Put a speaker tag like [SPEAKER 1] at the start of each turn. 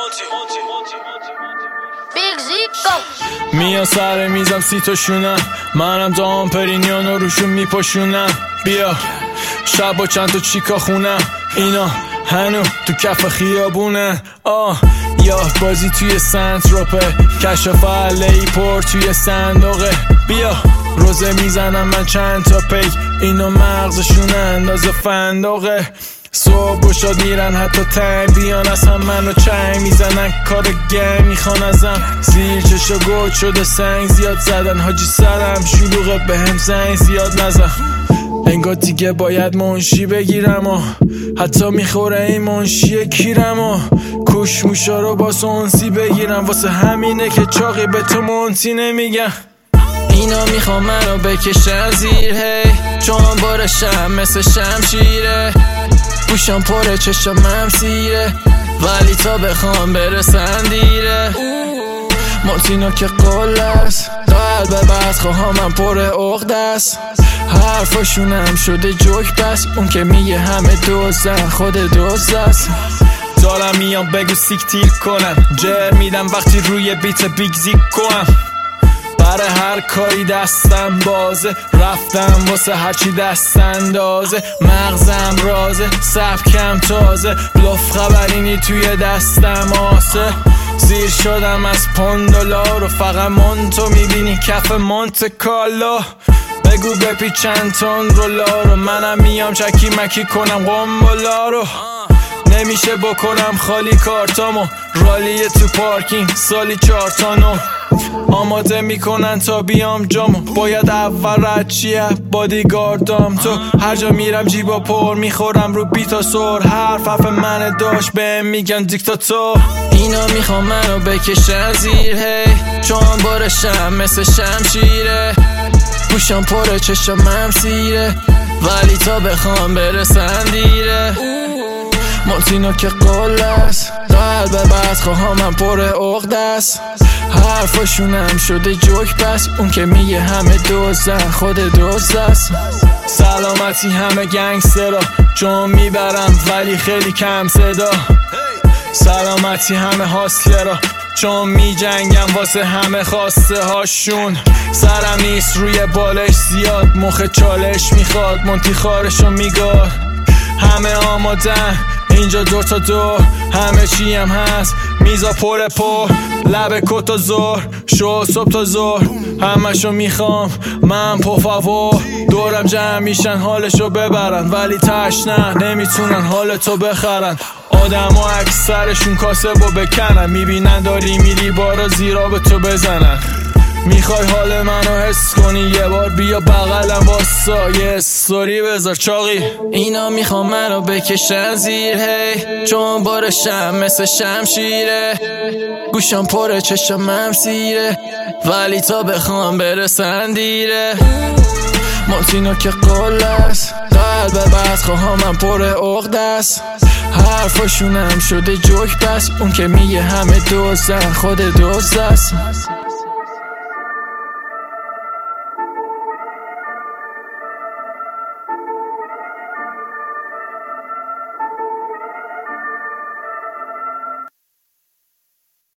[SPEAKER 1] میان سر میزم 30 تا شونم، منم دام پرینیانو روشون میپاشونم. بیا شب با چند تا چیکا خونم، اینا هنو تو کف خیابونه. یاد بازی توی سنتروپه، کشف علی پر توی صندوقه. بیا روزه میزنم من چند تا پیک، اینو مغزشون اندازه فندقه. صبح و شاد میرن حتی تنگ بیان از هم منو چنگ میزنن، کار گم میخوان ازم. زیر چشا گوت شده سنگ زیاد زدن، حاجی سرم شلوغه بهم زنگ زیاد نزن. انگار دیگه باید منشی بگیرم و حتی میخوره این منشی کیرم و کوش موشا رو با سونسی بگیرم. واسه همینه که چاقی به تو منتی نمیگم. اینا میخوام منو بکشن زیر هی، چون بارشم مثل شمشیره. گوشم پره چشمم سیره، ولی تا بخوام برسن دیره. مونتینا که قول است، قلب بدخواهامم پر عقد است. حرفاشونم شده جوک بس، اون که میگه همه دوزن خود دوز است. دارم میام بگو سیک تیر کنم، جر میدم وقتی روی بیت بیگ زیک کنم. برای هر کاری دستم بازه، رفتم واسه هرچی دست اندازه. مغزم رازه، سبکم تازه، بلوف خبرینی توی دستم آسه. زیر شدم از $5 و فقط مونتو میبینی کف مونت کالا. بگو بپی چند تن رولا رو، منم میام چکی مکی کنم قنبلا رو. نمیشه بکنم خالی کارتامو، رالیه تو پارکینگ سالی 4 تانو. آماده میکنن تا بیام جامو، باید اول رد چیه بادیگاردام. تو هر جا میرم جیبا پر میخورم رو بیتا سور، حرف من داشت بهم میگن دیکتاتور. اینا میخوام منو بکشن زیر هی، چون بارشم مثل شمشیره. گوشم پره چشمم سیره، ولی تا بخوام برسن دیره. مونتینا که قول است، قلب بدخواهامم پر عقد است. حرفاشونم شده جوک بس، اون که میگه همه دوزن خود دوز است. سلامتی همه گنگسترا، چون میبرم ولی خیلی کم صدا. سلامتی همه هاسلرا، چون میجنگم واسه همه خواسته هاشون. سرم نیست روی بالش زیاد، مخ چالش میخواد مونتی خارشو میگار. همه آمادن اینجا 2 تا 2، همه چی هم هست، میزا پر لب کتا زور، شو صبح تا زور. همشو میخوام من پفاور، دورم جمع میشن حالشو ببرن، ولی تشنه نمیتونن حالتو بخرن. آدم و اکثرشون کاسبو بکنن، میبینن داری میری بارا زیرا به تو بزنن. میخوای حال منو حس کنی یه بار بیا بغلم واسا یه استوری بذار چاقی. اینا میخوام منو بکشن زیر هی، چون بارشم مثل شمشیره. گوشم پره چشمم سیره، ولی تا بخوام برسن دیره. مونتینا که قول است، قلب بدخواهامم پر عقد است. حرفاشونم شده جوک بس، اون که میگه همه دوزن خود دوز است.